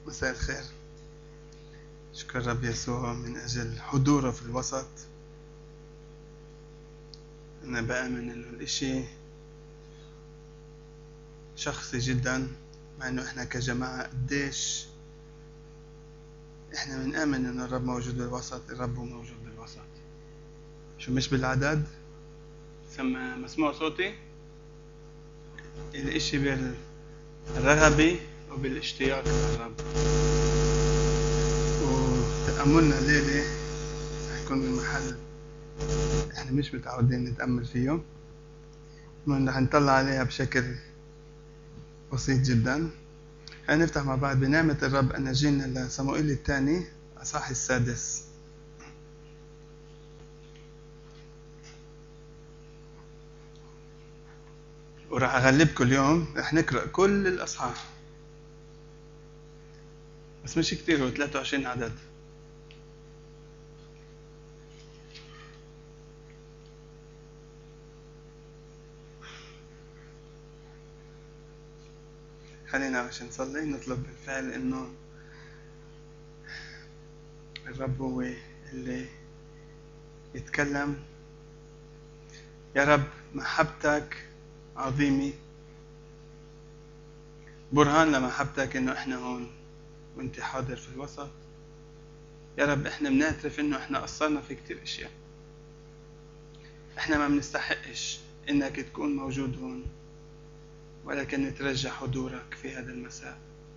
مساء الخير. شكر رب يسوع من أجل حضوره في الوسط. أنا بآمن إنه الإشي شخصي جدا، مع إنه إحنا كجماعة قديش إحنا بنآمن إنه الرب موجود بالوسط. الرب هو موجود بالوسط، شو مش بالعدد؟ مسموع صوتي؟ الإشي بالرغبة وبالاشتياق للرب. وتأملنا الليلة رح يكون من محل إحنا مش متعودين نتأمل فيه، رح نطلع عليها بشكل بسيط جدا. هنفتح مع بعض بنعمة الرب أناجيلنا لصموئيل الثاني أصحاح السادس. وراح أغلبكم اليوم، رح نقرأ كل الأصحاح، بس مش كتير، هو 23 عدد. خلينا عشان نصلي نطلب بالفعل إنه الرب هو اللي يتكلم. يا رب محبتك عظيمة، برهان لمحبتك إنه إحنا هون وإنت حاضر في الوسط. يا رب إحنا بنعترف إنه إحنا قصرنا في كتير أشياء، إحنا ما بنستحقش إنك تكون موجود هون، ولكن نترجى حضورك في هذا المساء،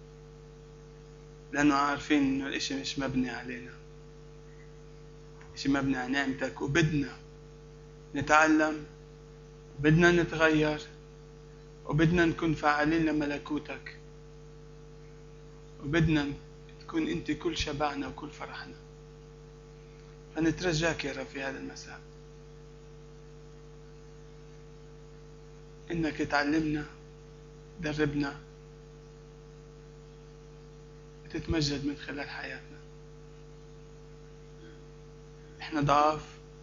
لأنه عارفين إنه الإشي مش مبني علينا، إشي مبني على نعمتك. وبدنا نتعلم، وبدنا نتغير، وبدنا نكون فاعلين لملكوتك، وبدنا تكون أنت كل شبعنا وكل فرحنا. فنترجاك يا رب في هذا المساء إنك تعلمنا، دربنا، وتتمجد من خلال حياتنا. إحنا ضعاف،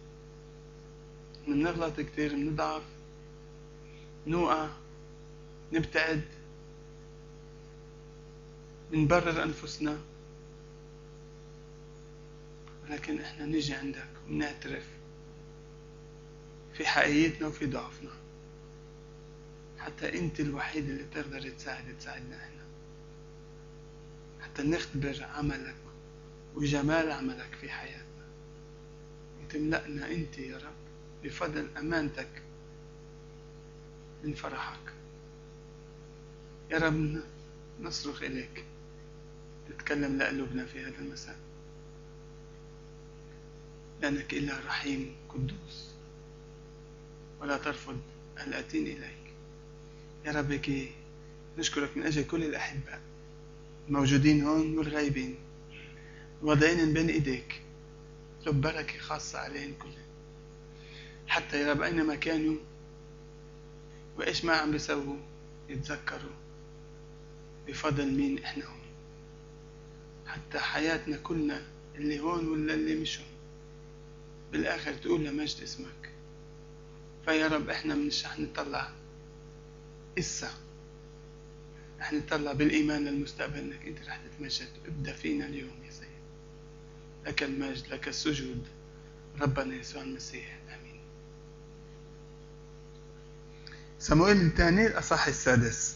بنغلط كتير، بنضعف، نوقع، نبتعد، بنبرر أنفسنا، ولكن إحنا نيجي عندك ونعترف في حقيقتنا وفي ضعفنا. حتى أنت الوحيد اللي تقدر تساعدنا إحنا، حتى نختبر عملك وجمال عملك في حياتنا، وتملأنا أنت يا رب بفضل أمانتك من فرحك. يا رب نصرخ إليك تتكلم لقلوبنا في هذا المساء، لأنك إله رحيم قدوس ولا ترفض الآتين إليك. يا رب كي نشكرك من أجل كل الأحباء الموجودين هون والغايبين، وضعين بين إيديك، اطلب بركة خاصة عليهم كلهم، حتى يا رب أينما كانوا وإيش ما عم بيسووا يتذكروا بفضل مين إحنا هون، حتى حياتنا كلنا اللي هون ولا اللي مش هون بالآخر تقول لمجد اسمك. فيا رب إحنا مش رح نطلع إسا، رح نطلع بالإيمان للمستقبل إنك أنت رح تتمجد. ابدأ فينا اليوم يا سيد، لك المجد، لك السجود، ربنا يسوع المسيح، آمين. صموئيل الثاني الأصحاح السادس.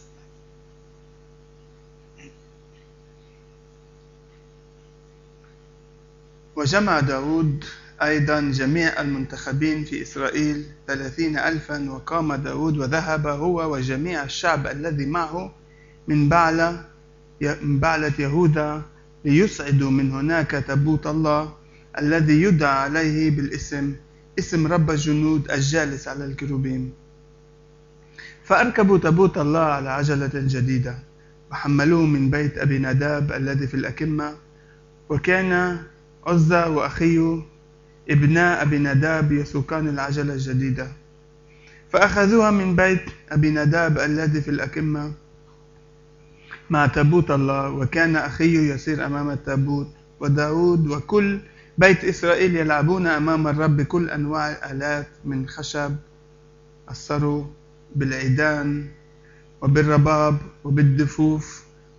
وجمع داود أيضا جميع المنتخبين في إسرائيل 30,000، وقام داود وذهب هو وجميع الشعب الذي معه من بعلة يهوذا ليصعدوا من هناك تابوت الله الذي يدعى عليه بالاسم اسم رب الجنود الجالس على الكروبيم. فأركبوا تابوت الله على عجلة جديدة وحملوه من بيت أبي نداب الذي في الأكمة. وكان عزة وأخيه ابناء أبي نداب يسوقان العجلة الجديدة، فأخذوها من بيت أبي نداب الذي في الأكمة مع تابوت الله. وكان أخيه يسير أمام التابوت، وداود وكل بيت إسرائيل يلعبون أمام الرب كل أنواع الآلات من خشب السرو بالعيدان وبالرباب وبالدفوف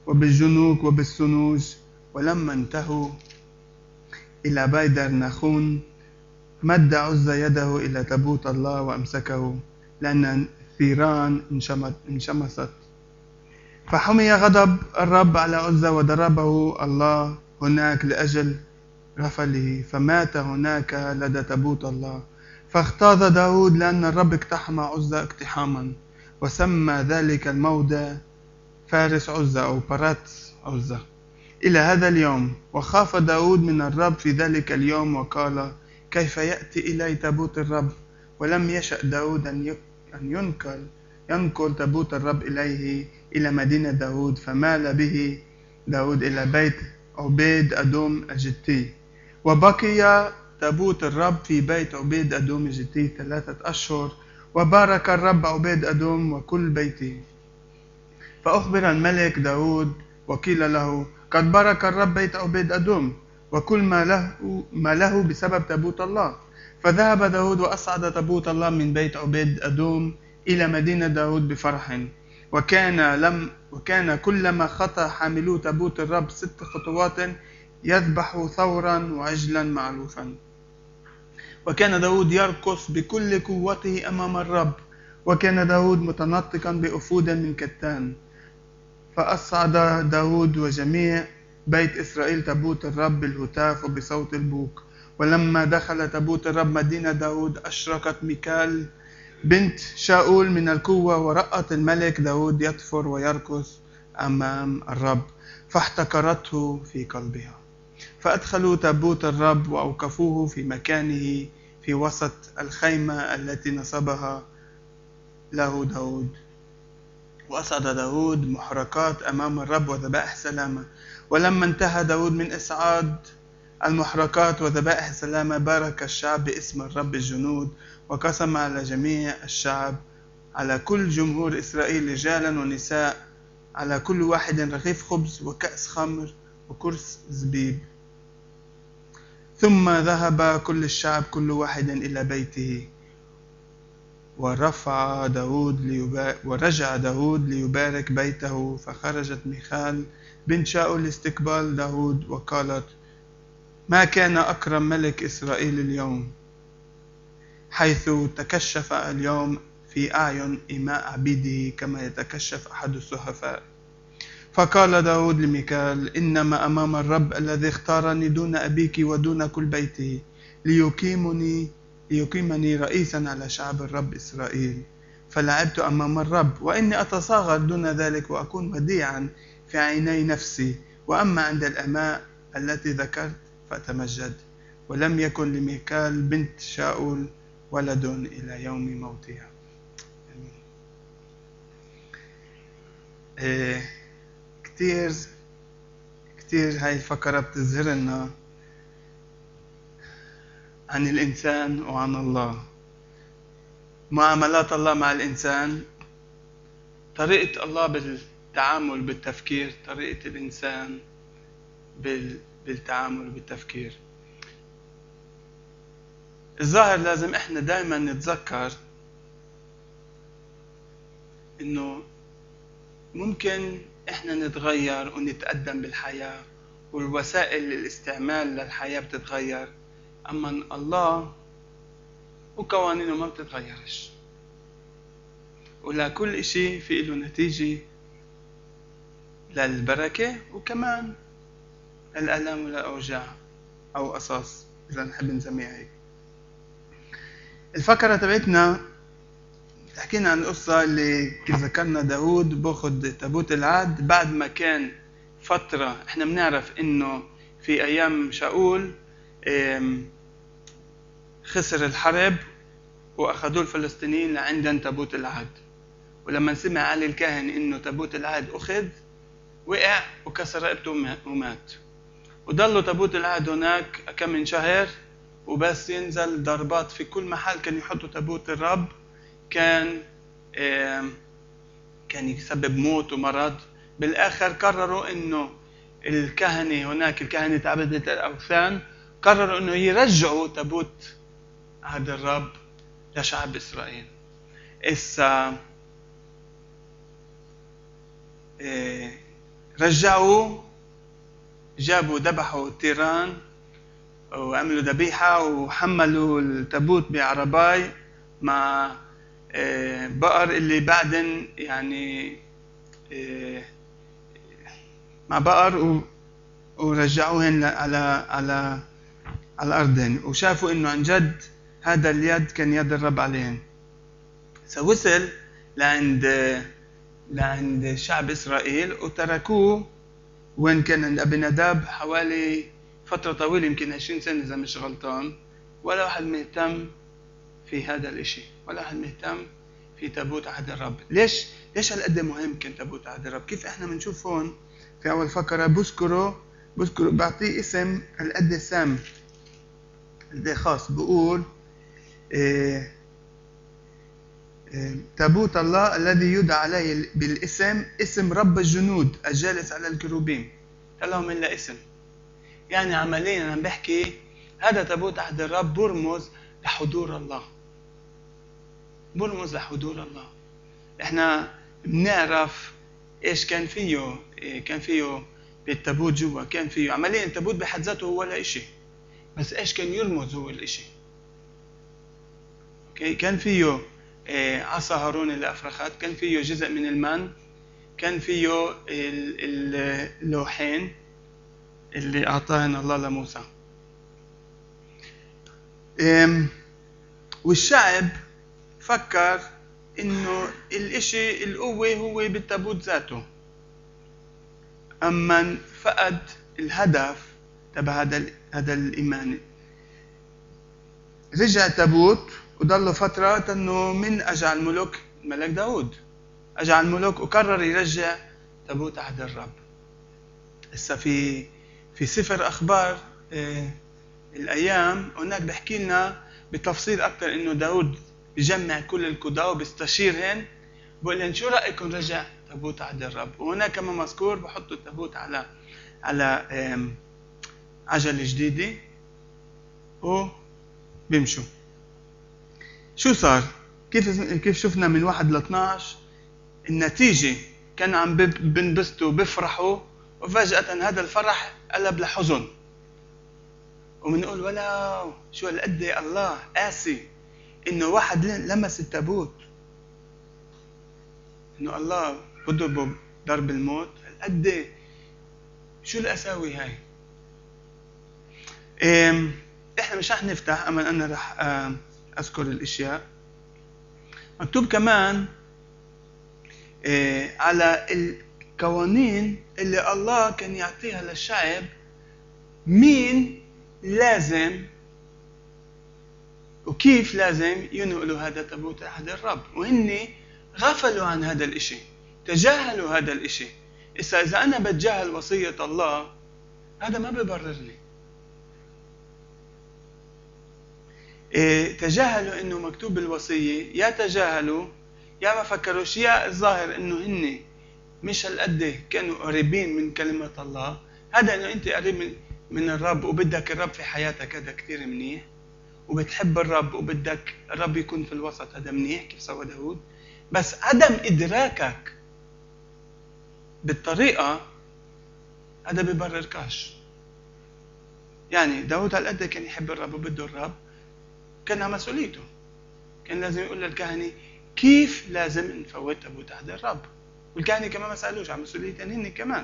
وبالجنوك وبالسنوج. ولما انتهوا إلى بيت درناخون مد عزى يده إلى تابوت الله وأمسكه، لأن الثيران انشمست. فحمي غضب الرب على عزى وضربه الله هناك لأجل رفله، فمات هناك لدى تابوت الله. فاغتاظ داود لأن الرب اقتحم عزى اقتحاما، وسمى ذلك الموضع فارس عزى أو برات عزى إلى هذا اليوم. وخاف داود من الرب في ذلك اليوم وقال: كيف يأتي إلي تابوت الرب؟ ولم يشأ داود أن ينقل تابوت الرب إليه إلى مدينة داود، فمال به داود إلى بيت عبيد أدوم الجتي. وبقي تابوت الرب في بيت عبيد أدوم الجتي 3 أشهر، وبارك الرب عبيد أدوم وكل بيته. فأخبر الملك داود وقيل له: قد بارك الرب بيت عبيد أدوم وكل ما له بسبب تابوت الله. فذهب داود وأصعد تابوت الله من بيت عبيد أدوم إلى مدينة داود بفرح. وكان كلما خطى حاملو تابوت الرب 6 خطوات يذبح ثورا وعجلا معروفا. وكان داود يرقص بكل قوته أمام الرب، وكان داود متنطقا بأفود من كتان. فأصعد داود وجميع بيت إسرائيل تابوت الرب بالهتاف وبصوت البوق. ولما دخل تابوت الرب مدينة داود أشرقت ميكال بنت شاؤول من القوة، ورأت الملك داود يطفر ويرقص أمام الرب، فاحتقرته في قلبها. فأدخلوا تابوت الرب وأوقفوه في مكانه في وسط الخيمة التي نصبها له داود. وأصعد داود محرقات أمام الرب وذبائح سلامة. ولما انتهى داود من إصعاد المحرقات وذبائح السلامة، بارك الشعب باسم الرب الجنود، وقسم على جميع الشعب، على كل جمهور إسرائيل رجالا ونساء، على كل واحد رغيف خبز وكأس خمر وكرس زبيب. ثم ذهب كل الشعب كل واحد إلى بيته. ورجع داود ليبارك بيته. فخرجت ميخال بنت شاؤول لاستقبال داود وقالت: ما كان أكرم ملك إسرائيل اليوم، حيث تكشف اليوم في أعين إماء عبيده كما يتكشف أحد السحفاء. فقال داود لميكال: إنما أمام الرب الذي اختارني دون أبيك ودون كل بيته ليقيمني رئيسا على شعب الرب إسرائيل، فلعبت أمام الرب، وإني أتصاغر دون ذلك وأكون وديعا في عيني نفسي. وأما عند الأماء التي ذكرت فأتمجد. ولم يكن لميكال بنت شاؤول ولد إلى يوم موتها. كتير هاي الفقرة بتظهر لنا عن الإنسان وعن الله، معاملات الله مع الإنسان، طريقة الله بالتعامل بالتفكير، طريقة الإنسان بالتعامل بالتفكير. الظاهر لازم إحنا دائما نتذكر إنه ممكن إحنا نتغير ونتقدم بالحياة، والوسائل الاستعمال للحياة بتتغير، أما الله وقوانينه ما بتتغيرش، ولكل إشي في له نتيجة للبركة وكمان للألم والأوجاع أو قصص إذا نحب نسميها هيك. الفقرة تبعتنا تحكينا عن القصة اللي كيف ذكرنا داود باخد تابوت العهد بعد ما كان فترة. احنا بنعرف انه في ايام شاؤول خسر الحرب واخذوه الفلسطينيين لعندن تابوت العهد، ولما سمع علي الكاهن انه تابوت العهد اخذ وقع وكسر رقبته ومات، وضلوا تابوت العهد هناك كم من شهر وبس ينزل ضربات في كل محل كان يحطوا تابوت الرب كان يسبب موت ومرض. بالآخر قرروا إنه الكهنة هناك، الكهنة عبدة الأوثان، قرروا إنه يرجعوا تابوت عهد الرب لشعب إسرائيل. رجعوا، جابوا ذبحوا التيران وعملوا ذبيحة وحملوا التابوت بعرباي مع بقر اللي بعدن يعني مع بقر ورجعوهن على الأرض، وشافوا إنه عن جد هذا اليد كان يد الرب عليهن. وصل لعند شعب إسرائيل وتركوه وين كان عند أبي نداب حوالي فترة طويلة، يمكن 20 سنة إذا مش غلطان. ولا واحد مهتم في هذا الإشي، ولا واحد مهتم في تابوت عهد الرب. ليش هالقد مهم كان تابوت عهد الرب؟ كيف إحنا بنشوف هون في أول فقرة بذكره بعطيه اسم هالقد سام قد خاص، بقول تابوت الله الذي يدعى عليه بالاسم اسم رب الجنود الجالس على الكروبيم. لهم إلا اسم، يعني عمليا عم بحكي هذا تابوت عهد الرب برمز لحضور الله، برمز لحضور الله. احنا بنعرف ايش كان فيه بالتابوت جوا. كان فيه عمليا التابوت بحد ذاته هو ولا اشي، بس ايش كان يرمز هو الاشي. اوكي، كان فيه عصا هارون اللي افرخت، كان فيه جزء من المن، كان فيه اللوحين اللي اعطاهن الله لموسى. والشعب فكر انه الاشي القوة هو بالتابوت ذاته، اما فقد الهدف تبع هذا الايمان. رجع التابوت وضل فترة انه من اجى الملك الملك داود، اجى الملك وقرر يرجع تابوت عهد الرب. هسه في سفر اخبار الايام هناك بحكي لنا بتفصيل اكثر انه داود بجمع كل القضاة وبيستشيرهن، بقول لهم شو رايكم رجع تابوت عهد الرب. وهناك كما مذكور بحطوا التابوت على عجلة جديدة وبيمشوا. شو صار؟ كيف شفنا من 1 ل 12 النتيجة؟ كان عم بنبسطوا بفرحوا، وفجأة هذا الفرح قلب لحزن، وبنقول ولا شو هالقد الله قاسي انه واحد لمس التابوت، انه الله بضربه ضرب الموت. هالقد شو القساوي هاي؟ احنا مش رح نفتح، اما انا رح اذكر الاشياء. مكتوب كمان على القوانين اللي الله كان يعطيها للشعب، مين لازم وكيف لازم ينقلوا هذا تابوت عهد الرب، وهن غفلوا عن هذا الاشي، تجاهلوا هذا الاشي. إذا أنا بتجاهل وصية الله هذا ما ببررني. تجاهلوا إنه مكتوب بالوصية، يا تجاهلوا يا ما فكروش، يا الظاهر إنه هن مش هالقد كانوا قريبين من كلمة الله. هذا إنه أنت قريب من الرب وبدك الرب في حياتك، هذا كثير منيح، وبتحب الرب وبدك الرب يكون في الوسط، هذا منيح كيف سوى داود. بس عدم إدراكك بالطريقة هذا بيبرركاش. يعني داود هالقد كان يحب الرب وبده الرب، كان مسؤوليته، كان لازم يقول للكهنة كيف لازم نفوت تابوت عهد الرب، والكهنة كمان ما سألوش عن مسؤوليتهم هن كمان.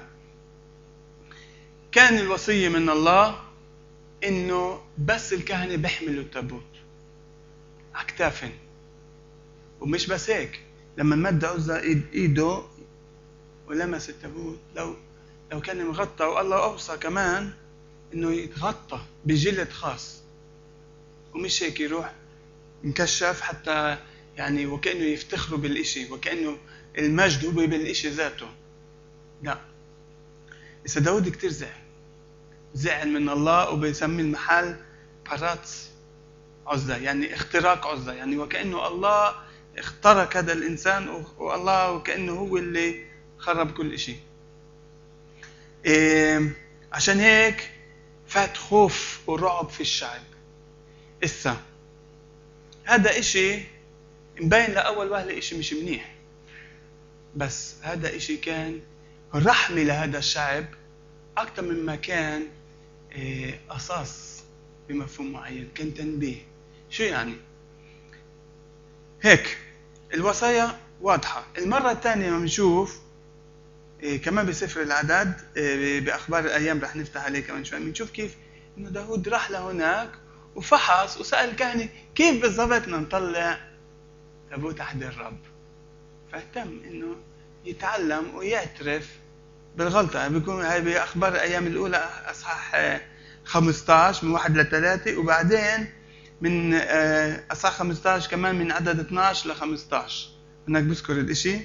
كان الوصية من الله إنه بس الكهنة بيحملوا التابوت على كتافهم، ومش بس هيك، لما مد عزة إيده ولمس التابوت، لو كان مغطى، والله أوصى كمان إنه يتغطى بجلد خاص، ومش هيك يروح مكشف حتى يعني وكأنه يفتخروا بالإشي، وكأنه المجد هو بالإشي ذاته. لا، إذا داود كتير زعل من الله، وبيسمي المحل باراتس عزة، يعني اختراق عزة، يعني وكأنه الله اخترق هذا الإنسان، والله وكأنه هو اللي خرب كل إشي. عشان هيك فات خوف ورعب في الشعب. هذا إشي مبين لأول وهلة إشي مش منيح، بس هذا إشي كان الرحمة لهذا الشعب أكثر مما كان قصاص بمفهوم معين، كان تنبيه. شو يعني؟ هيك الوصايا واضحة. المرة الثانية بنشوف كمان بسفر العدد بأخبار الأيام رح نفتح عليه كمان شوي، بنشوف كيف إنه داود راح لهناك وفحص وسأل الكهنة كيف بالضبط بدنا نطلع تابوت عهد الرب. فاهتم إنه يتعلم ويعترف بالغلطة. يعني بيكون هاي بأخبار الأيام الأولى أصحاح 15 من 1 ل 3، وبعدين من أصحاح 15 كمان من عدد 12 ل 15 هناك بذكر الإشي.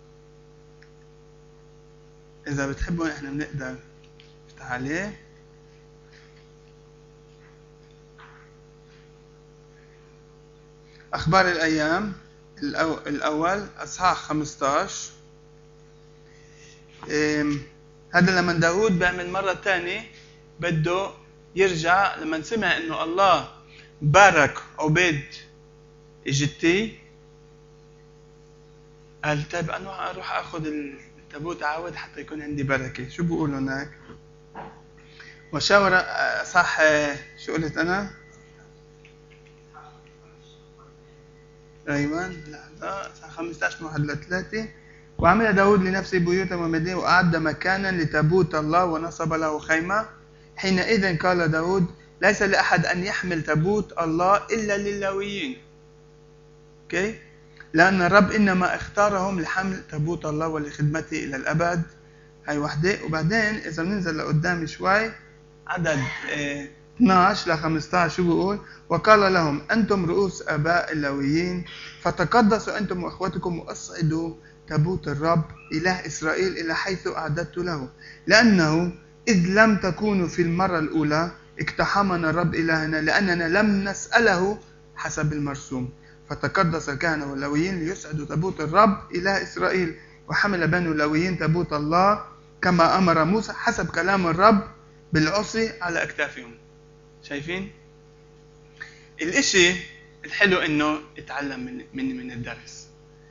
إذا بتحبوا إحنا بنقدر نفتح عليه. أخبار الأيام الأول أصحاح 15. هذا لما داود بيعمل مرة تانية بده يرجع لما سمع إنه الله بارك عبيد الجتي، قال طيب أنا أروح أخذ التابوت عاود حتى يكون عندي بركة. شو بقول هناك؟ وشاور صح. شو قلت أنا؟ أيوة لا 15 من 1 ل 3. وعمل داود لنفسه بيوتا ومدينة وأعد مكانا لتابوت الله ونصب له خيمة. حينئذ قال داود ليس لأحد أن يحمل تابوت الله إلا لللاويين. أوكي؟ لأن الرب إنما اختارهم لحمل تابوت الله ولخدمته إلى الأبد. هاي وحدة. وبعدين إذا بننزل لقدام شوي عدد 12 ل 15 شو بيقول؟ وقال لهم أنتم رؤوس آباء اللاويين فتقدسوا أنتم وأخوتكم وأصعدوا تابوت الرب إله إسرائيل إلى حيث أعددت له، لأنه إذ لم تكونوا في المرة الأولى اقتحمنا الرب إلهنا لأننا لم نسأله حسب المرسوم. فتقدس الكهنة واللاويين ليسعدوا تابوت الرب إله إسرائيل. وحمل بنو اللاويين تابوت الله كما أمر موسى حسب كلام الرب بالعصي على أكتافهم. شايفين؟ الإشي الحلو إنه اتعلم من الدرس.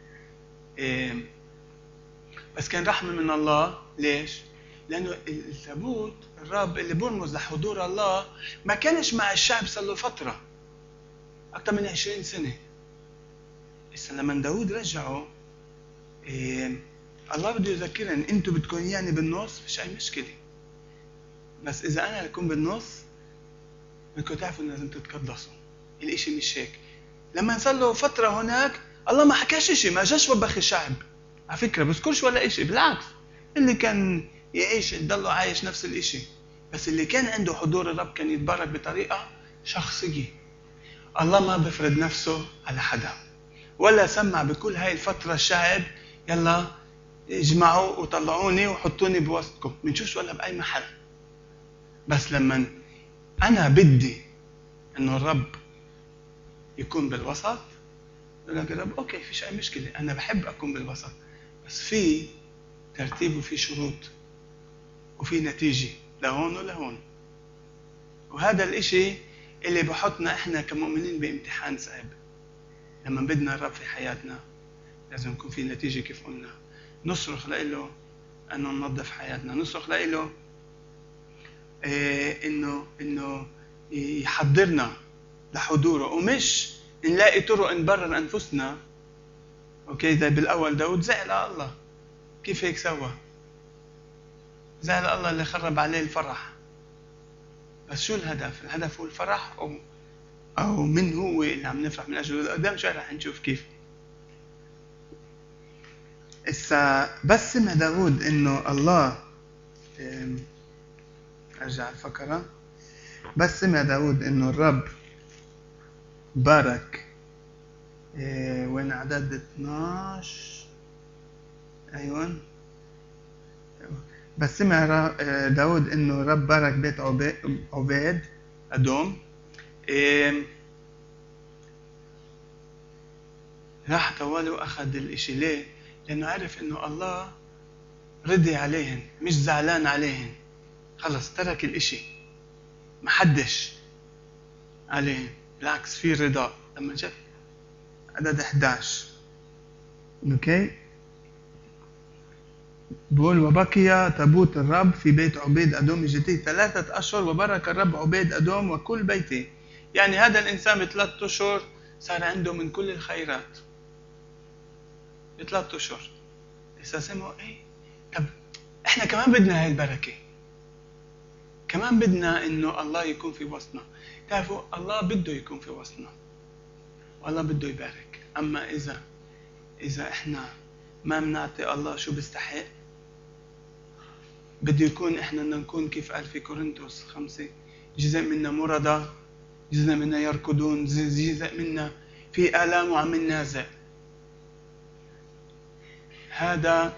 بس كان رحمة من الله. ليش؟ لأنه التابوت الرب اللي برمز لحضور الله ما كانش مع الشعب صار له فترة أكثر من 20 سنة. إذا لما داود رجعوا الله بده يذكرن أنتوا بدكم يعني بالنص مش أي مشكلة، بس إذا أنا أكون بالنص بدكم تعرفوا إن لازم تتقدسوا. الإشي مش هيك. لما صار له فترة هناك الله ما حكاش إشي، ما جاش وبخ الشعب على فكرة، بذكرش ولا إشي، بالعكس اللي كان يعيش يضله عايش نفس الإشي. بس اللي كان عنده حضور الرب كان يتبارك بطريقة شخصية. الله ما بفرض نفسه على حدا ولا سمع بكل هاي الفترة الشعب يلا اجمعوا وطلعوني وحطوني بوسطكم منشوفش ولا بأي محل. بس لما أنا بدي إنه الرب يكون بالوسط يقول لك الرب أوكي فيش أي مشكلة، أنا بحب أكون بالوسط، بس في ترتيب وفي شروط وفي نتيجة لهون ولهون. وهذا الإشي اللي بحطنا إحنا كمؤمنين بامتحان صعب. لما بدنا الرب في حياتنا لازم يكون في نتيجة. كيف قلنا نصرخ لإله أنه ننظف حياتنا، نصرخ لإله إنه يحضرنا لحضوره، ومش نلاقي طرق نبرر أنفسنا. أوكي زي بالأول داود زعل الله. كيف هيك سوى؟ زعل الله اللي خرب عليه الفرح. بس شو الهدف؟ الهدف هو الفرح أو من هو اللي عم نفرح من أجله؟ قدام شوي رح نشوف كيف. بس سمع داود إنه الله أرجع الفكرة. بس سمع داود إنه الرب بارك وين عدد 12 أيوة. بس سمع داود إنه الرب بارك بيت عبيد أدوم. راح طوال وأخذ الإشي. ليه؟ لأنه عرف إنه الله رضي عليهن مش زعلان عليهن. خلص ترك الإشي ما حدش عليهن، بالعكس في رضا. لما شاف عدد 11 أوكي بقول وبقي تابوت الرب في بيت عبيد أدوم جدي 3 أشهر وبارك الرب عبيد أدوم وكل بيته. يعني هذا الإنسان ب3 أشهر صار عنده من كل الخيرات ب3 أشهر. إذا سمعوا إيه طب إحنا كمان بدنا هاي البركة، كمان بدنا إنه الله يكون في وسطنا. تعرفوا الله بده يكون في وسطنا والله بده يبارك. أما إذا إحنا ما بنعطي الله شو بيستحق، بده يكون إحنا بدنا نكون كيف قال في كورنثوس 5 جزء منا مرضى، جزء منا يركضون، جزء منا في آلام وعم ننازع. هذا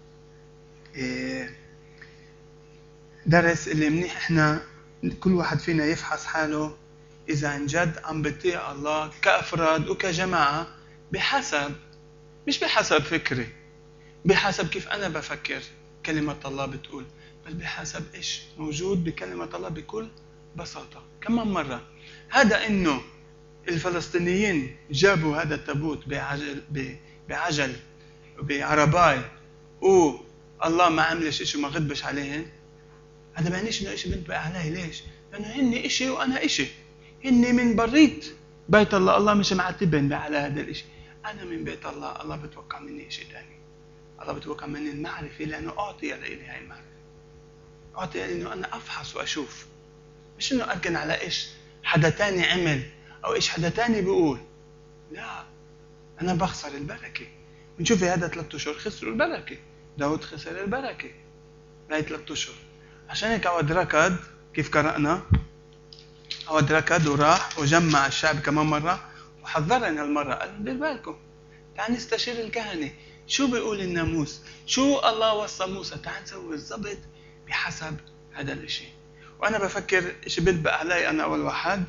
درس اللي منيح إحنا كل واحد فينا يفحص حاله إذا عن جد عم بطيع الله كأفراد وكجماعة بحسب، مش بحسب فكري، بحسب كيف أنا بفكر كلمة الله بتقول، بل بحسب إيش موجود بكلمة الله بكل بساطة. كمان مرة هذا إنه الفلسطينيين جابوا هذا التابوت بعجل بعرباي والله ما عملش إشي وما غضبش عليهن، هذا ما يعنيش إنه إشي بنتبه عليه. ليش؟ لأنه هن إشي وأنا إشي، هن من بريت بيت الله، الله مش معتبن على هذا الإشي. أنا من بيت الله، الله بتوقع مني إشي تاني، الله بتوقع مني المعرفة لأنه أعطي لي هاي المعرفة، أعطي لي إنه أنا أفحص وأشوف، مش إنه أركن على إيش حدا تاني عمل أو إيش حدا تاني بيقول. لا، أنا بخسر البركة. بنشوف هذا 3 أشهر خسروا البركة، داود خسر البركة بهاي 3 أشهر. عشان هيك عود ركض، كيف قرأنا عود ركض وراح وجمع الشعب كمان مرة وحذرنا المرة، قال دير بالكم، تعال نستشير الكهنة شو بيقول الناموس، شو الله وصى موسى، تعال نسوي بالضبط بحسب هذا الاشي. وانا بفكر اشي بنتبه علي انا اول واحد،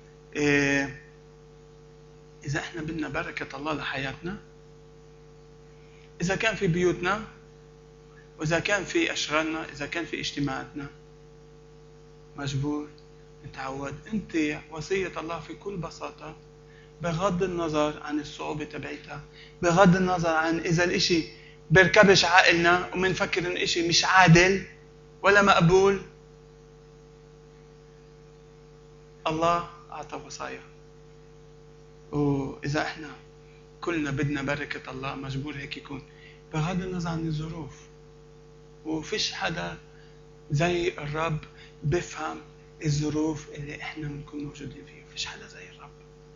اذا احنا بدنا بركة الله لحياتنا، اذا كان في بيوتنا واذا كان في اشغالنا، اذا كان في اجتماعاتنا، مجبور نتعود نطيع وصية الله في كل بساطة، بغض النظر عن الصعوبة تبعتها، بغض النظر عن إذا الإشي بركبش عقلنا ومنفكر إن الإشي مش عادل ولا مقبول. الله أعطى وصايا، وإذا إحنا كلنا بدنا بركة الله مجبور هيك يكون، بغض النظر عن الظروف. وفيش حدا زي الرب بفهم الظروف اللي إحنا بنكون موجودين فيها، فيش حدا زي الرب.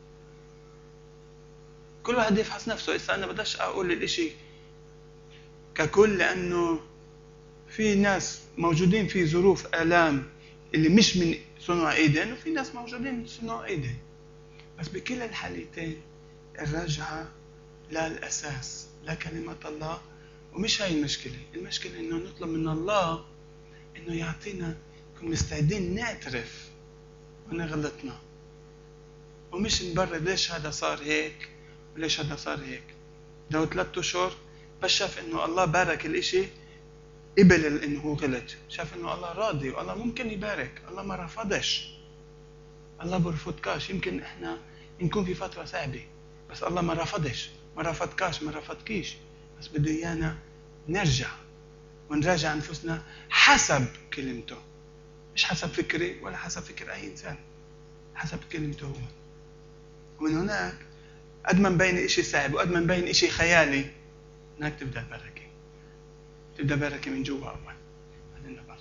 كل واحد يفحص نفسه. إذا أنا بداش أقول الإشي ككل، لأنه في ناس موجودين في ظروف آلام اللي مش من صنع إيدين، وفي ناس موجودين من صنع إيدين. بس بكل الحالتين الرجعة للأساس لكلمة الله. ومش هاي المشكلة، المشكلة إنه نطلب من الله إنه يعطينا نكون مستعدين نعترف ونغلطنا، ومش نبرر ليش هذا صار هيك وليش هذا صار هيك. لو 3 أشهر بس شاف إنه الله بارك الإشي، قبل إنه هو غلط، شاف إنه الله راضي والله ممكن يبارك، الله ما رفضش، الله برفضكاش. يمكن إحنا نكون في فترة صعبة بس الله ما رفضش، ما رفضكاش، ما رفضكيش، بس بده إيانا نرجع ونراجع أنفسنا حسب كلمته، مش حسب فكري ولا حسب فكر أي إنسان، حسب كلمته هو. ومن هناك قد ما مبين إشي صعب وقد ما مبين إشي خيالي، هناك تبدأ البركة، تبدأ بركة من جوا أول بعدين برا.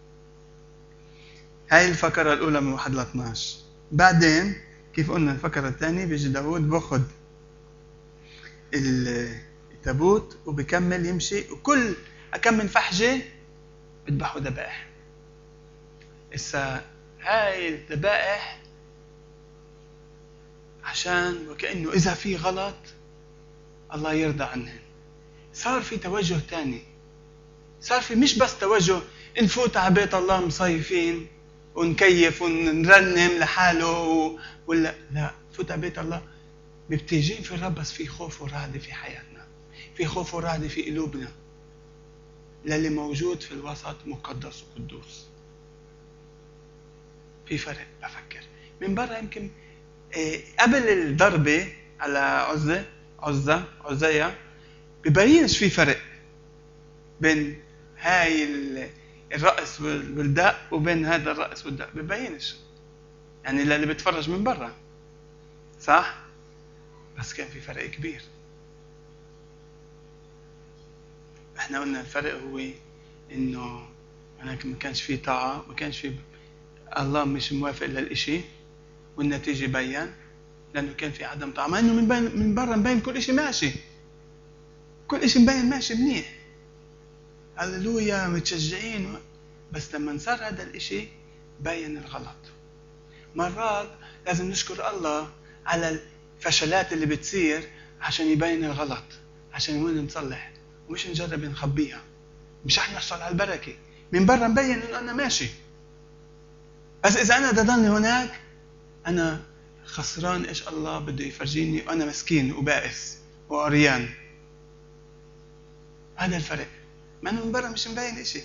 هاي الفقرة الأولى من 1 ل 12. بعدين كيف قلنا الفقرة الثانية بيجي داود باخد التابوت وبكمل يمشي، وكل أكم من فحجة بذبحوا ذبائح. إسا هاي الذبائح عشان وكأنه إذا في غلط الله يرضى عنهن. صار في توجه تاني، صار في مش بس توجه نفوت على بيت الله مصيفين ونكيف ونرنم لحاله ولا لا، فوت على بيت الله مبتهجين في الرب، بس في خوف ورعدة في حياتنا، في خوف ورعدة في قلوبنا للي موجود في الوسط مقدس وقدوس. في فرق بفكر من برا. يمكن قبل الضربة على عزية ببينش في فرق، بين هاي الرأس والدق وبين هذا الرأس والدق؟ ببينش يعني اللي بتفرج من برا، صح؟ بس كان في فرق كبير. احنا قلنا الفرق هو انه هناك ما كانش في طاعة، ما كانش في الله مش موافق للإشي، والنتيجة بين لأنه كان في عدم طاعة، مع إنه من برا مبين كل إشي ماشي، كل إشي مبين ماشي منيح، هللويا متشجعين، بس لما صار هذا الإشي بين الغلط. مرات لازم نشكر الله على الفشلات اللي بتصير عشان يبين الغلط، عشان وين نصلح، ومش نجرب نخبيها، مش رح نحصل على البركة. من برا مبين إنه أنا ماشي، بس إذا أنا ضلني هناك أنا خسران. إيش الله بده يفرجيني وأنا مسكين وبائس وعريان. هذا الفرق، ما أنا من برا مش مبين إشي.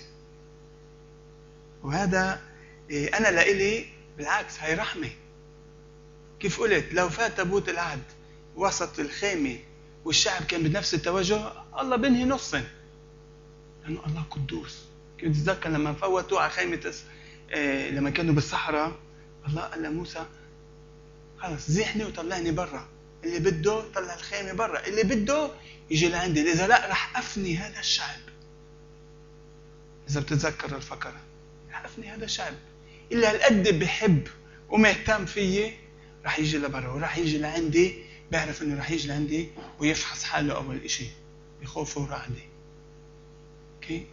وهذا أنا لإلي بالعكس هاي رحمة. كيف قلت لو فات تابوت العهد وسط الخيمة والشعب كان بنفس التوجه، الله بنهي نصا، لأنه الله قدوس. كيف تتذكر لما فوتوا على خيمة لما كانوا بالصحراء، الله قال لموسى خلص زيحني وطلعني برا، اللي بده طلع الخيمة برا، اللي بده يجي لعندي، إذا لا رح أفني هذا الشعب. إذا بتتذكر الفقرة، رح أفني هذا الشعب اللي هالقد بحب ومهتم فيي، رح يجي لبرا ورح يجي لعندي، بيعرف إنه رح يجي لعندي ويفحص حاله أول إشي بخوفه ورعدي. أوكي.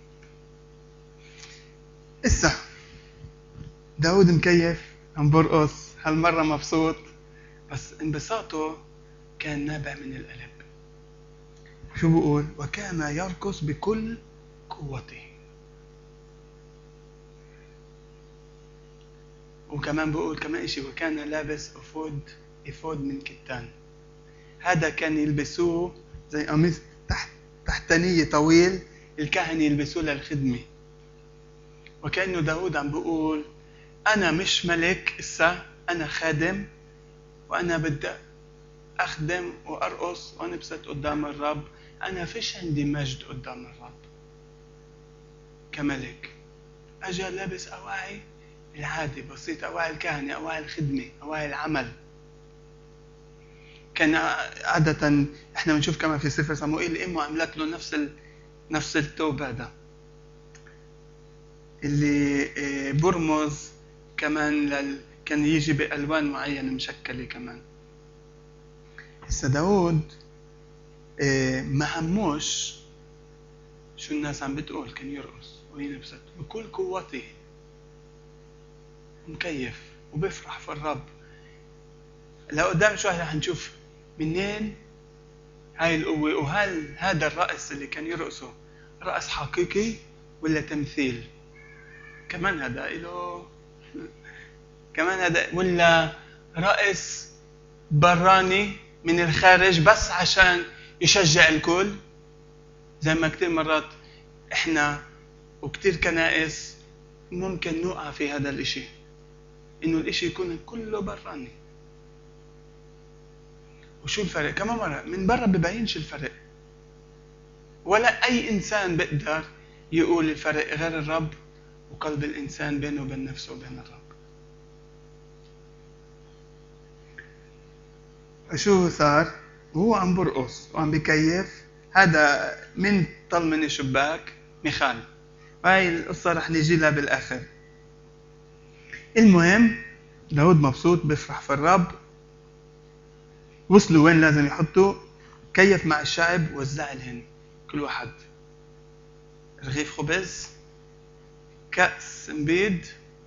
إسا داود مكيف عم برقص، هالمرة مبسوط، بس انبساطه كان نابع من القلب. شو بقول؟ وكان يرقص بكل قوته. وكمان بقول كمان إشي، وكان لابس إفود من كتان. هذا كان يلبسوه زي قميص تحتانية طويل الكهنة يلبسوه للخدمة. وكأنه داود عم بقول أنا مش ملك إسا، أنا خادم، وأنا بدي أخدم وأرقص وأنبسط قدام الرب. أنا فيش عندي مجد قدام الرب كملك. أجي لابس أواعي العادي بسيط، أواعي الكهنة، أواعي الخدمة، أواعي العمل. كان عادة إحنا بنشوف كمان في سفر صموئيل إمه عملت له نفس الثوب هذا اللي برمز كمان كان يجي بألوان معينة مشكلة كمان. هسه داود ما هموش شو الناس عم بتقول، كان يرقص وينبسط بكل قوته، مكيف وبيفرح في الرب. لو قدام شوي رح نشوف منين هاي القوة، وهل هذا الرقص اللي كان يرقصه رقص حقيقي ولا تمثيل؟ كمان هذا إله كمان هذا، ولا رقص براني من الخارج بس عشان يشجع الكل، زي ما كتير مرات إحنا وكتير كنائس ممكن نوقع في هذا الإشي، إنه الإشي يكون كله براني. وشو الفرق؟ كمان مرة من برا ببينش الفرق، ولا أي إنسان بقدر يقول الفرق غير الرب وقلب الإنسان بينه وبين نفسه وبين الرب. شو صار؟ وهو عم برقص وعم بكيف، هذا من طل من الشباك ميخال، وهي القصة رح نيجي لها بالآخر. المهم داود مبسوط بيفرح في الرب. وصلوا وين لازم يحطوا، كيف مع الشعب، وزع لهم كل واحد رغيف خبز، كأس مبيد،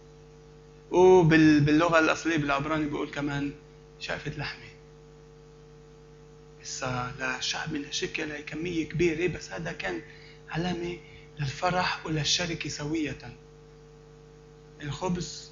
وباللغة الأصلية بالعبراني بيقول كمان شقفة لحمة. هسا لشعب من هالشكل هي كمية كبيرة، بس هذا كان علامة للفرح وللشركة سوية. الخبز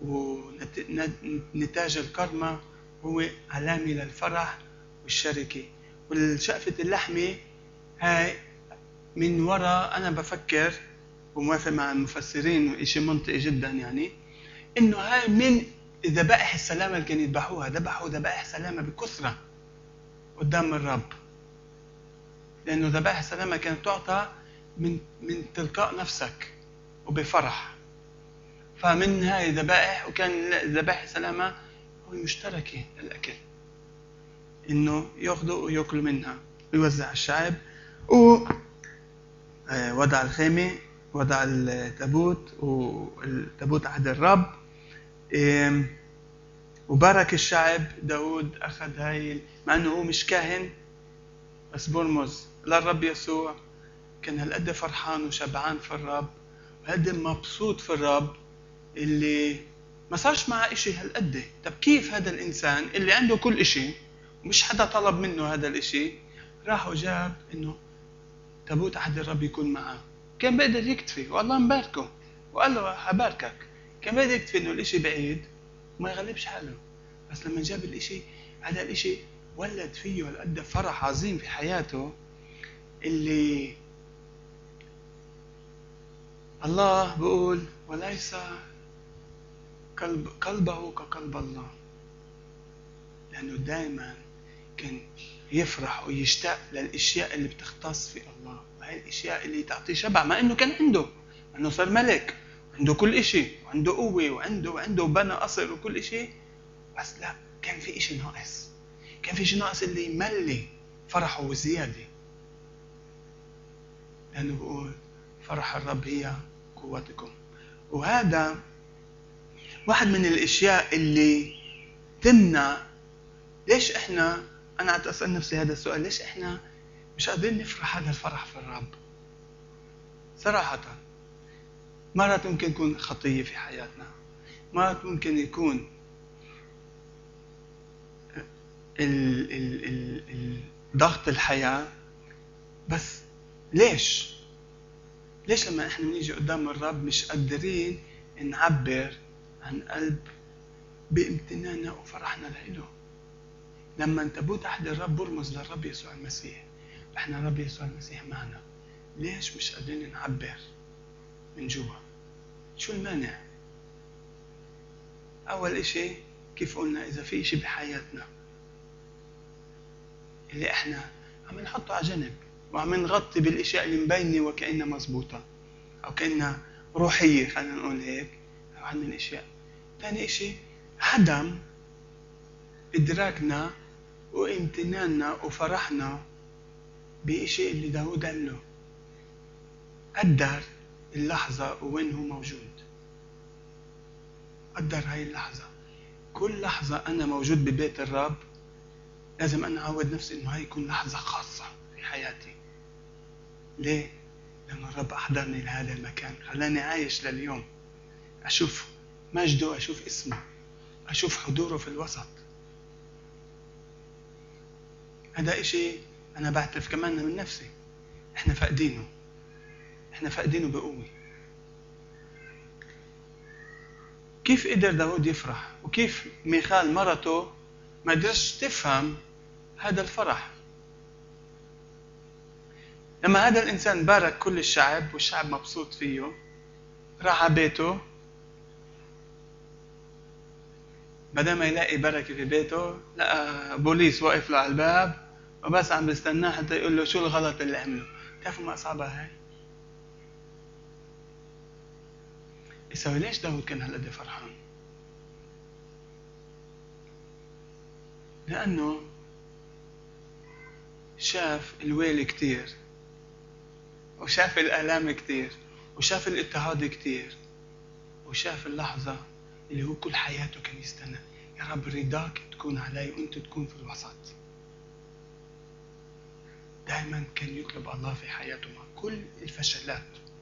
ونتاج الكرمة هو علامة للفرح والشركة. والشقفة اللحمة هاي من وراء، أنا بفكر وموافق مع المفسرين وإشي منطقي جدا، يعني إنه هاي من ذبائح السلامة اللي كانوا يذبحوها، ذبحوا ذبائح سلامة بكثرة قدام الرب، لأنه ذبائح السلامة كانت تعطى من تلقاء نفسك وبفرح. فمن هاي ذبائح، وكان ذبائح سلامة هو مشتركة للأكل، إنه يأخذوا ويأكلوا منها ويوزع الشعب. ووضع الخيمة، وضع التابوت والتابوت عهد الرب، وبارك الشعب. داود أخذ هاي، مع أنه هو مش كاهن بس برمز للرب يسوع، كان هالقد فرحان وشبعان في الرب وهالقد مبسوط في الرب، اللي ما صارش معه إشي هالقد. طب كيف هذا الإنسان اللي عنده كل إشي ومش حدا طلب منه هذا الإشي راح وجاب إنه تابوت عهد الرب يكون معه؟ كان بقدر يكتفي والله مباركه وقال له هباركك. كان بقدر يكتفي إنه الإشي بعيد وما يغلبش حاله، بس لما جاب الإشي، هذا الإشي ولد فيه هالقد فرح عظيم في حياته، اللي الله بيقول وليس قلبه كقلب الله، لأنه دائما كان يفرح ويشتاق للأشياء اللي بتختص في الله، وهي الأشياء اللي تعطيه شبع، مع إنه كان عنده، إنه صار ملك عنده كل إشي وعنده قوة وعنده بنى قصر وكل إشي، بس لا، كان في إشي ناقص، كان في إشي ناقص اللي يملي فرحه وزيادة. لأنه بقول فرح الرب هي قوتكم. وهذا واحد من الأشياء اللي تمنع. ليش إحنا، أنا قاعد أسأل نفسي هذا السؤال، ليش إحنا مش قادرين نفرح هذا الفرح في الرب؟ صراحة مرات ممكن يكون خطية في حياتنا، مرات ممكن يكون ضغط الحياة، بس ليش لما إحنا بنيجي قدام الرب مش قادرين نعبر عن قلب بامتناننا وفرحنا له؟ لما تابوت عهد الرب برمز للرب يسوع المسيح، احنا الرب يسوع المسيح معنا، ليش مش قادرين نعبر من جوا؟ شو المانع؟ اول اشي كيف قلنا، اذا في اشي بحياتنا اللي احنا عم نحطه على جنب وعم نغطي بالاشياء اللي مبينه وكأنها مزبوطة او كأنها روحية، خلينا نقول هيك، او عن الاشياء. ثاني اشي عدم ادراكنا وامتناننا وفرحنا بشيء اللي داود قال له، قدر اللحظة وين هو موجود، قدر هاي اللحظة. كل لحظة أنا موجود ببيت الرب لازم أنا أعود نفسي إنه هاي يكون لحظة خاصة في حياتي. ليه؟ لأنه الرب أحضرني لهذا المكان، خلاني عايش لليوم، أشوف مجده، أشوف اسمه، أشوف حضوره في الوسط. هذا إشي أنا بعترف كمان من نفسي، إحنا فاقدينه بقوة. كيف قدر داود يفرح؟ وكيف ميخال مرته ما قدرش تفهم هذا الفرح؟ لما هذا الإنسان بارك كل الشعب والشعب مبسوط فيه، راح على بيته، بدل ما يلاقي بركة في بيته لقى بوليس واقف له على الباب وبس عم بيستناه حتى يقول له شو الغلط اللي عمله. تعرفوا ما أصعبها هاي؟ يسوي ليش داود كان هالقد فرحان؟ لأنه شاف الويل كتير، وشاف الآلام كتير، وشاف الاضطهاد كتير، وشاف اللحظة اللي هو كل حياته كان يستنى، يا رب رضاك تكون علي وانت تكون في الوسط. دائما كان يطلب الله في حياته مع كل الفشلات.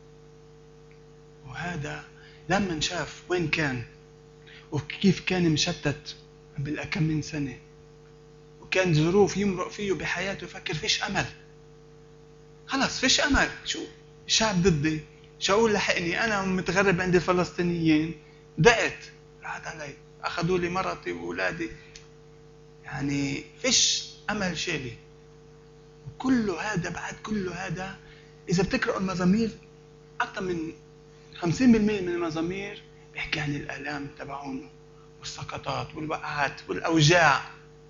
وهذا لما شاف وين كان وكيف كان مشتت بالأكم من سنة، وكان ظروف يمرق فيه بحياته يفكر فيش أمل، خلاص فيش أمل، شو الشعب ضدي، شاول لحقني، أنا متغرب عند الفلسطينيين، ضعت، راحت علي، أخذوا لي مرتي وأولادي، يعني فيش أمل شيلي. وكله هذا، بعد كله هذا إذا بتقرأوا المزامير أكثر من 50% من المزامير بيحكي عن الآلام تبعونه والسقطات والوقعات والأوجاع.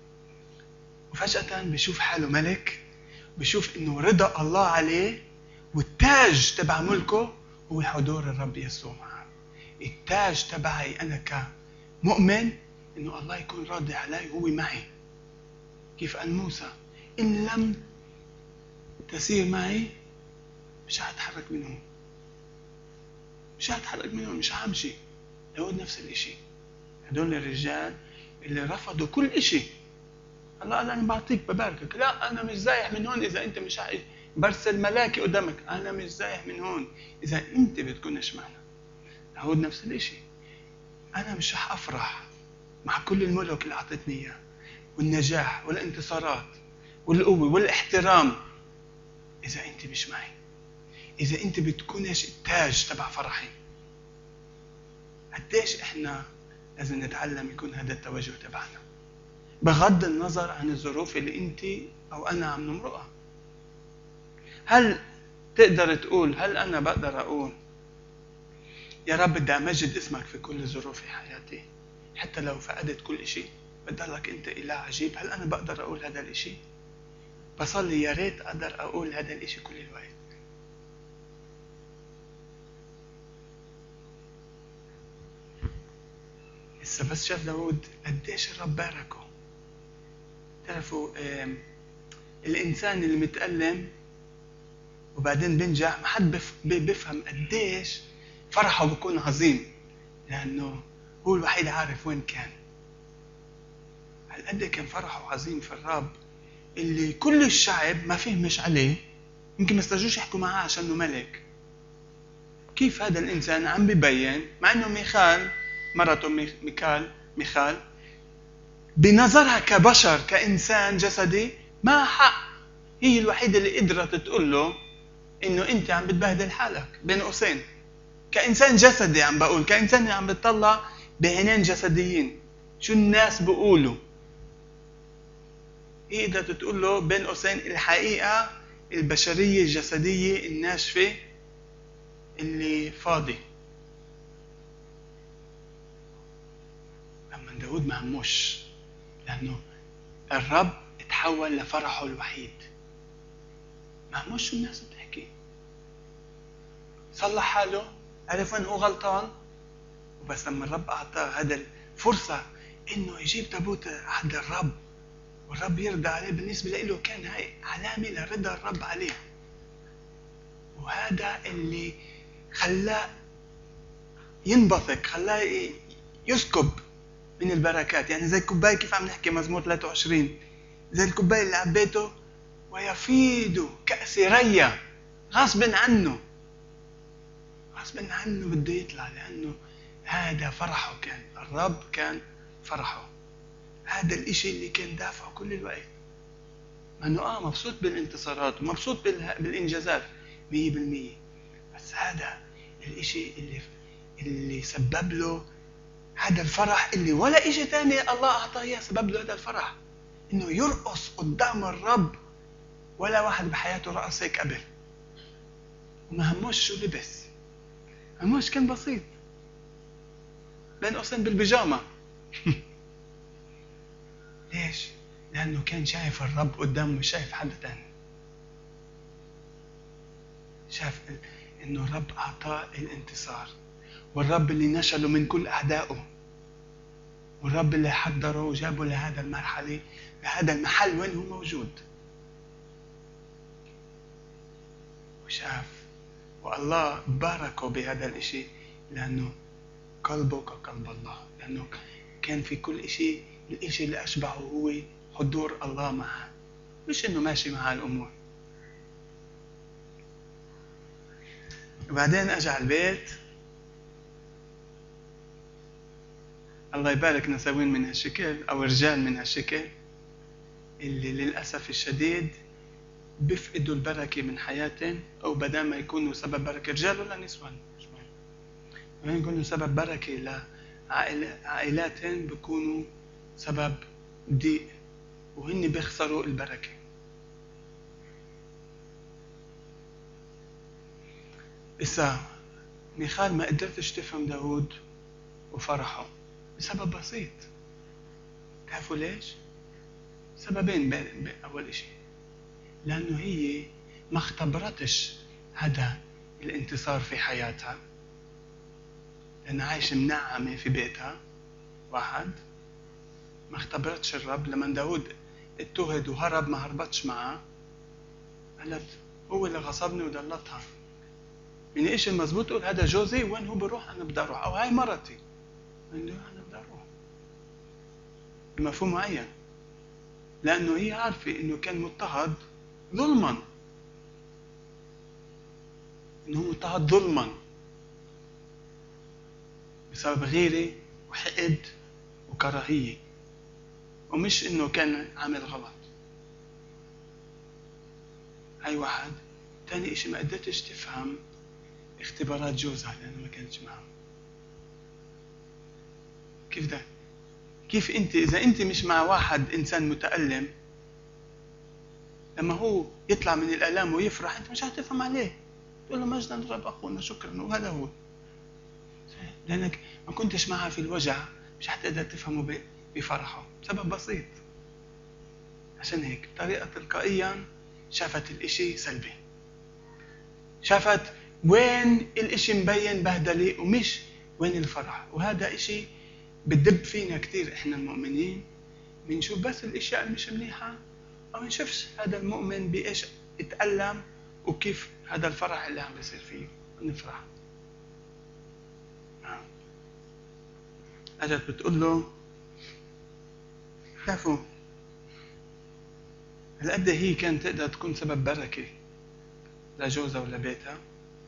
وفجأة بيشوف حاله ملك، بيشوف إنه رضا الله عليه والتاج تبع ملكه هو حضور الرب يسوع معه. التاج تبعي أنا كمؤمن إنه الله يكون راضي علي وهو معي. كيف قال موسى إن لم تسير معي مش هتحرك من هون، مش هتحرك من هون، مش همشي. داود نفس الاشي. هدول الرجال اللي رفضوا كل اشي. الله قال أنا بعطيك بباركك، لا أنا مش زايح من هون إذا أنت مش برسل ملاكي قدامك، أنا مش زايح من هون إذا أنت بتكونش معنا. داود نفس الاشي. أنا مش رح أفرح مع كل الملك اللي أعطتني إياه والنجاح والانتصارات والقوة والاحترام إذا أنت مش معي، إذا أنت بتكونش التاج تبع فرحي. قديش إحنا لازم نتعلم يكون هذا التوجه تبعنا بغض النظر عن الظروف اللي أنت أو أنا عم نمرقها. هل تقدر تقول، هل أنا بقدر أقول يا رب بدي أمجد اسمك في كل ظروف حياتي حتى لو فقدت كل شيء بضلك أنت إله عجيب؟ هل أنا بقدر أقول هذا الإشي؟ بصلي يا ريت أقدر أقول هذا الإشي كل الوقت. بس شاف داود قديش الرب باركه. تعرفوا الإنسان اللي متألم وبعدين بنجح ما حد بيفهم قديش فرحه بيكون عظيم، لأنه هو الوحيد عارف وين كان. هالقد كان فرحه عظيم في الرب اللي كل الشعب ما فهمش عليه، يمكن ما استجوش يحكوا معاه عشانه ملك. كيف هذا الإنسان عم ببين مع إنه ميخال مرته ميخال بنظرها كبشر كإنسان جسدي ما حق، هي الوحيدة اللي قدرت تقول له إنه أنت عم بتبهدل حالك بين قوسين. كإنسان جسدي عم بقول، كإنسان عم بتطلع بعينين جسديين شو الناس بيقولوا، هي قدرت تقول له بين قوسين الحقيقة البشرية الجسدية الناشفة اللي فاضي. أما داود ما هموش، لأنه الرب تحول لفرحه الوحيد. ما هموش شو الناس بتحكي، صلح حاله، عرف وين هو غلطان، وبس لما الرب أعطاه هذا الفرصة إنه يجيب تابوت عهد الرب والرب يرضى عليه، بالنسبة له كان هاي علامة لرضا الرب عليه. وهذا اللي خلاه ينبثق، خلاه يسكب من البركات. يعني زي الكوباية كيف عم نحكي مزمور 23، زي الكوباية اللي عبيته ويفيد كأس ريا غصب عنه بده يطلع، لأنه هذا فرحه، كان الرب كان فرحه. هذا الاشي اللي كان دافعه كل الوقت، مع انه مبسوط بالانتصارات ومبسوط بالانجازات 100%، بس هذا الاشي اللي سبب له هذا الفرح اللي ولا اشي تاني الله اعطاه اياه سبب له هذا الفرح، انه يرقص قدام الرب. ولا واحد بحياته رقص هيك قبل، وما هموش شو لبس، هموش كان بسيط بين قوسين بالبيجامه. ليش؟ لأنه كان شايف الرب قدامه، مش شايف حد تاني. شاف إنه الرب أعطاه الانتصار، والرب اللي نشله من كل أعدائه، والرب اللي حضره وجابه لهذا المرحلة، لهذا المحل وين هو موجود. وشاف والله باركه بهذا الإشي، لأنه قلبه كقلب الله، لأنه كان في كل إشي الإشي اللي أشبعه هو حضور الله معه، مش إنه ماشي مع الأمور. وبعدين أجى على البيت، الله يبارك نسوين من هالشكل أو رجال من هالشكل اللي للأسف الشديد بيفقدوا البركة من حياتهم، أو بدل ما يكونوا سبب بركة، رجال ولا نسوان ما يكونوا سبب بركة لعائلاتهم، بيكونوا سبب ضيق وهن بيخسروا البركة. إسا ميخال ما قدرتش تفهم داود وفرحه بسبب بسيط. تعرفوا ليش؟ سببين. أول إشي لأنه هي ما اختبرتش هذا الانتصار في حياتها لأنها عايشة منعمة في بيتها. واحد ما اختبرتش الرب. لما داود اتهد وهرب ما هربتش معه، قالت هو اللي غصبني ودلتها. من إيش المزبوط تقول هذا جوزي وين هو بروح أنا بدي أروح، أو هاي مرتي أنا بدي أروح بمفهوم معين، لأنه هي عارفة إنه كان مضطهد ظلما، إنه مضطهد ظلما بسبب غيرة وحقد وكراهية، ومش إنه كان عامل غلط. هاي واحد. تاني إشي ما قدرتش تفهم اختبارات جوزها لأنه ما كانتش معه. كيف ده؟ كيف أنت إذا أنت مش مع واحد إنسان متألم، لما هو يطلع من الآلام ويفرح أنت مش هتفهم عليه، تقول له مجدا رب أخونا شكرا وهذا هو، لأنك ما كنتش معها في الوجع مش هتقدر تفهمه بفرحه. سبب بسيط، عشان هيك بطريقة تلقائيا شافت الإشي سلبي، شافت وين الإشي مبين بهدلة ومش وين الفرح. وهذا إشي بدب فينا كتير. إحنا المؤمنين بنشوف بس الأشياء اللي مش منيحة، أو نشوفش هذا المؤمن بإيش اتألم وكيف هذا الفرح اللي عم بيصير فيه نفرح. أجت بتقول له شافوا هالقد هي كانت تقدر تكون سبب بركة لجوزها ولا بيتها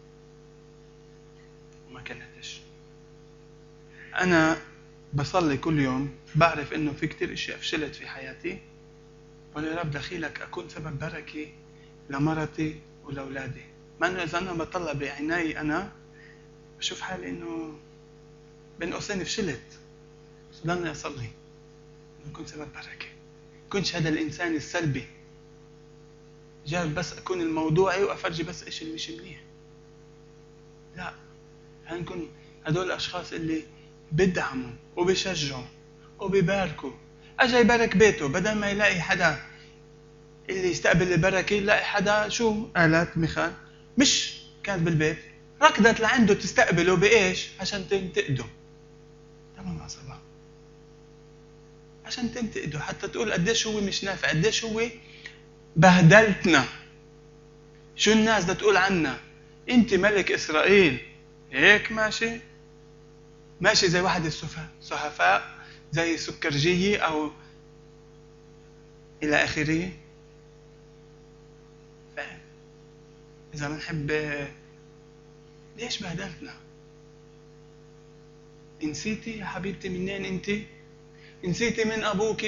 وما كانتش. أنا بصلي كل يوم، بعرف إنه في كتير أشياء فشلت في حياتي، بقول يا رب دخيلك أكون سبب بركة لمرتي ولأولادي. مع إنه إذا أنا بطلع بعناي أنا بشوف حالي إنه بين قوسين فشلت، بس ضلني أصلي إنه أكون سبب بركة، كنتش هذا الإنسان السلبي جاب بس أكون الموضوعي وأفرجي بس إيش اللي مش منيح. لا، هنكون هدول الأشخاص اللي بدعموا وبيشجعوا وبيباركوا. أجا يبارك بيته بدل ما يلاقي حدا اللي يستقبل البركة، يلاقي حدا شو قالت ميخال مش كانت بالبيت ركضت لعنده تستقبله بإيش عشان تنتقده. تمام عصبها عشان تنتقده، حتى تقول قديش هو مش نافع، قديش هو بهدلتنا. شو الناس بدها تقول عنا؟ انت ملك إسرائيل هيك ماشي ماشي زي واحد السحفاء زي سكرجية أو إلى آخره. إذا بنحب ليش بهدلتنا؟ نسيتي يا حبيبتي منين أنت؟ نسيتي من أبوك؟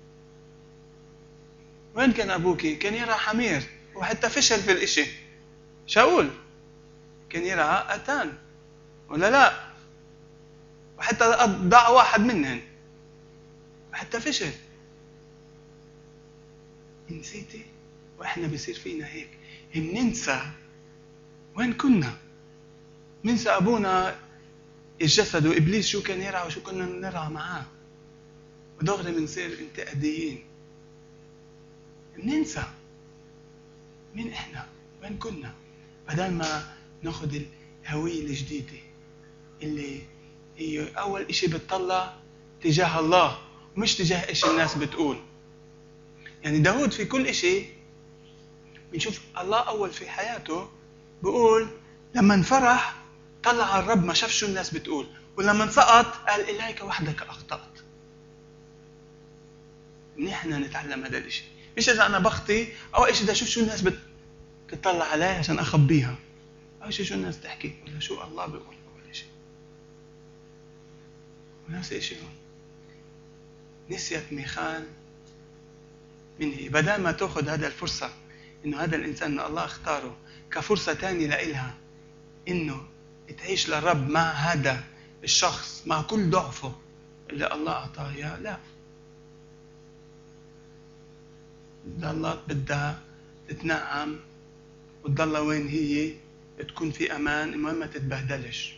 وين كان أبوك؟ كان يرعى حمير وحتى فشل في الإشي. شاول كان يرعى أتان ولا لا؟ وحتى ضاع واحد منهن وحتى فشل. نسيتي؟ وإحنا بيصير فينا هيك، ننسى وين كنا، ننسى أبونا الجسد وإبليس شو كان يرعى وشو كنا نرعى معاه، ودغري بنصير انتقاديين. ننسى مين إحنا وين كنا، بدل ما ناخد الهوية الجديدة اللي هي أول إشي بتطلع تجاه الله ومش تجاه إيش الناس بتقول. يعني داود في كل إشي بنشوف الله أول في حياته بقول لما انفرح طلع على الرب ما شاف شو الناس بتقول، ولما انسقط قال إليك وحدك أخطأت. نحن نتعلم هذا الإشي، مش إذا أنا بخطي أو إيش بدي أشوف شو الناس بتطلع علي عشان أخبيها، أو شو الناس تحكي ولا شو الله بيقول أول إشي. ونفس الشيء هون نسيت ميخال من هي، بدل ما تأخذ هذا الفرصة إنه هذا الإنسان الله اختاره كفرصة تانية لإلها إنه تعيش للرب مع هذا الشخص مع كل ضعفه اللي الله أعطاه إياه، لا، ضلت بدها تتنعم وتضل وين هي تكون في أمان، المهم ما تتبهدلش.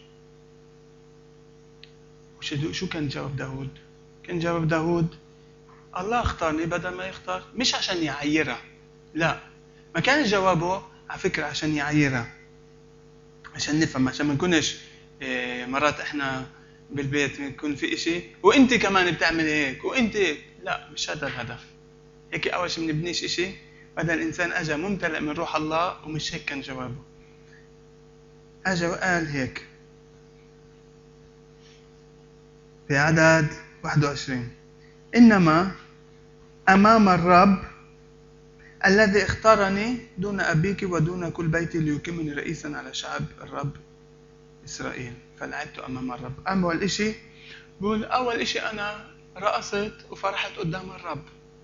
شو كان جواب داود؟ كان جواب داود الله اختارني بدل ما يختار، مش عشان يعيرها، لا، ما كان جوابه على فكرة عشان يعيرها، عشان نفهم، عشان ما نكونش مرات احنا بالبيت يكون في اشي وانت كمان بتعمل هيك وانت لا، مش هذا الهدف. هيك اول شيء بنبنيش اشي، بعدين الانسان اجى ممتلئ من روح الله، ومش هيك كان جوابه. اجى وقال هيك في عدد 21: انما امام الرب الذي اختارني دون ابيك ودون كل بيتي ليقيمني رئيسا على شعب الرب إسرائيل، فلعبت أمام الرب. أول إشي بقول، أول إشي أنا رقصت وفرحت قدام الرب.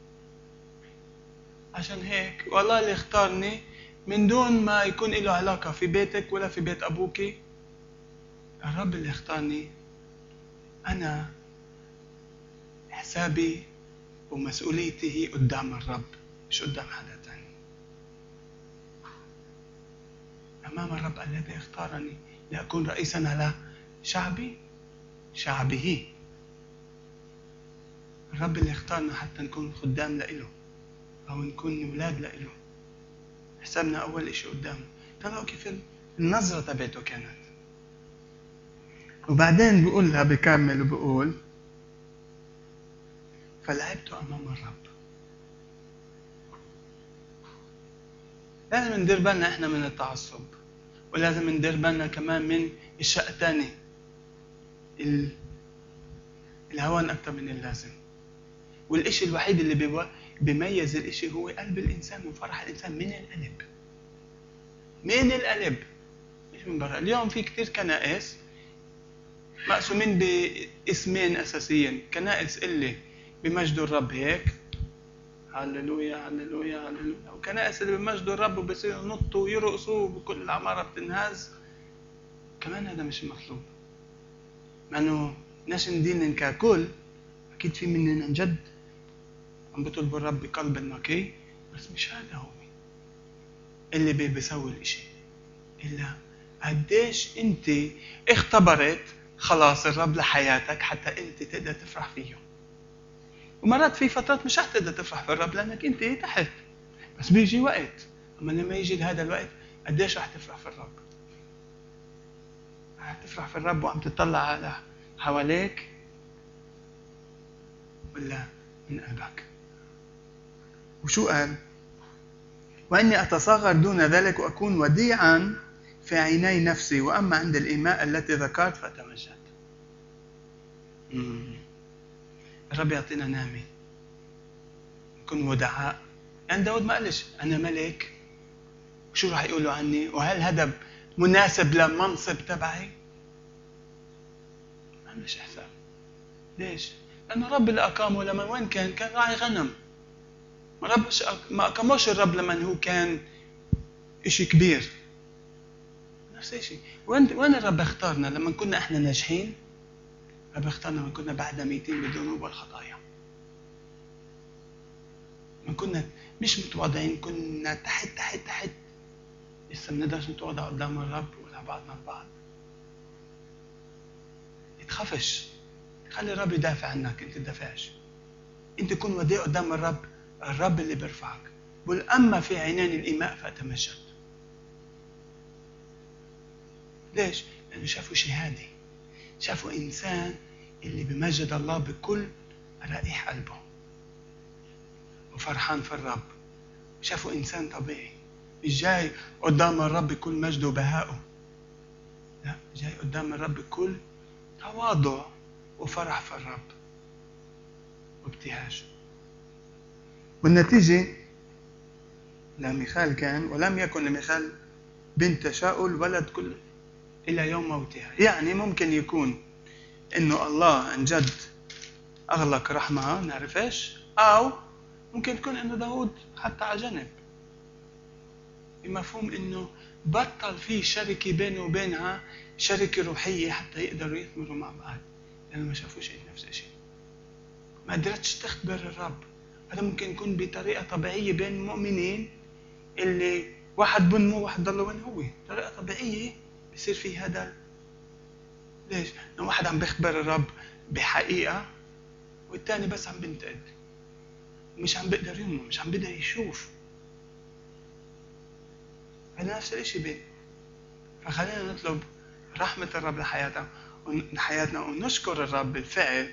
عشان هيك والله اللي اختارني من دون ما يكون له علاقة في بيتك ولا في بيت أبوك، الرب اللي اختارني. أنا حسابي ومسؤوليتي هي قدام الرب، مش قدام حدا تاني. أمام الرب الذي اختارني لأكون رئيسا على شعبه. الرب اللي اختارنا حتى نكون خدام لإله أو نكون أولاد لإله. حسابنا أول إشي قدامه. طلعوا كيف النظرة تبعته كانت. وبعدين بيقولها بكمل وبقول فلعبت أمام الرب. لازم ندير بالنا إحنا من التعصب، ولازم ندير بالنا كمان من الشقتانة، الهوان أكتر من اللازم. والإشي الوحيد اللي بيميز الإشي هو قلب الإنسان وفرح الإنسان من القلب. من القلب مش من برا. اليوم في كتير كنائس مقسومين باسمين أساسيين: كنائس اللي بمجدوا الرب هيك هللويا هللويا هللويا، وكنائس اللي بمجدوا الرب وبصيروا ينطوا ويرقصوا وكل العمارة بتنهز. كمان هذا مش المطلوب، مع انه ناس ديننا ككل اكيد في مننا عن جد عم بيطلبوا الرب بقلب نقي، بس مش هذا هو اللي بيسوي الاشي. الا قديش انت اختبرت خلاص الرب لحياتك حتى انت تقدر تفرح فيه. ومرات في فترات مش هتقدر تفرح في الرب لانك انت تحت، بس بيجي وقت، اما لما يجي لهذا الوقت قديش رح تفرح في الرب؟ رح تفرح في الرب وعم تطلع على حواليك ولا من قلبك؟ وشو قال؟ وإني أتصغر دون ذلك وأكون وديعا في عيني نفسي، وأما عند الإيماء التي ذكرت فتمجد. الرب يعطينا نعمة نكون ودعاء. يعني داود ما قالش أنا ملك وشو راح يقولوا عني، وهل هذا مناسب للمنصب تبعي؟ ما عندش حساب. ليش؟ لأن الرب اللي أقامه لما وين كان راعي غنم. ما أقاموش الرب لما هو كان إشي كبير. نفس الشيء. وين الرب اختارنا؟ لما كنا إحنا ناجحين. الرب اختارنا لما كنا بعد ميتين بالذنوب والخطايا. لما كنا مش متواضعين، كنا تحت لسه بنقدرش نتواضع قدام الرب ولا بعضنا البعض. تخافش، خلي الرب يدافع عنك، انت تدافعش. انت كن وديع قدام الرب اللي بيرفعك. بقول اما في عينين الإيماء فأتمجد. ليش؟ لأنه شافوا شهادة، شافوا إنسان اللي بمجد الله بكل رائح قلبه وفرحان في الرب. شافوا إنسان طبيعي مش جاي قدام الرب بكل مجد وبهائه، لا، جاي قدام الرب بكل تواضع وفرح في الرب وابتهاج. والنتيجة لميخال كان ولم يكن لميخال بنت شاؤل ولد كل إلى يوم موتها. يعني ممكن يكون إنه الله عن جد أغلق رحمها، نعرفش، أو ممكن تكون إنه داود حتى على جنب، بمفهوم إنه بطل في شركة بينه وبينها، شركة روحية حتى يقدروا يثمروا مع بعض، لأنه ما شافوش نفس الشيء. ما قدرتش تختبر الرب. هذا ممكن يكون بطريقة طبيعية بين المؤمنين اللي واحد بنمو واحد ضل وين هو، طريقة طبيعية بصير في هذا. ليش؟ لأنه واحد عم بيخبر الرب بحقيقة والتاني بس عم بنتقد، مش عم بيقدر ينمو، مش عم بيقدر يشوف. هذا نفس الشيء بين فخلينا نطلب رحمة الرب لحياتنا ونشكر الرب بالفعل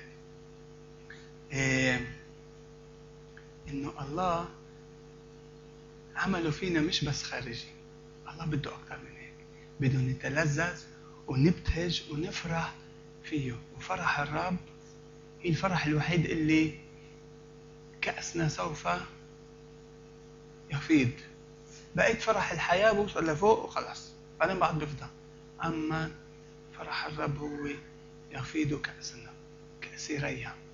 إنه الله عمله فينا مش بس خارجي. الله بده أكتر من هيك، بده نتلذذ ونبتهج ونفرح فيه. وفرح الرب هي الفرح الوحيد اللي كأسنا سوف يفيض. بقيت فرح الحياة بوصل لفوق وخلاص بعدين بعد بفضى، أما فرح الرب هو يفيض كأسنا كأس ريا.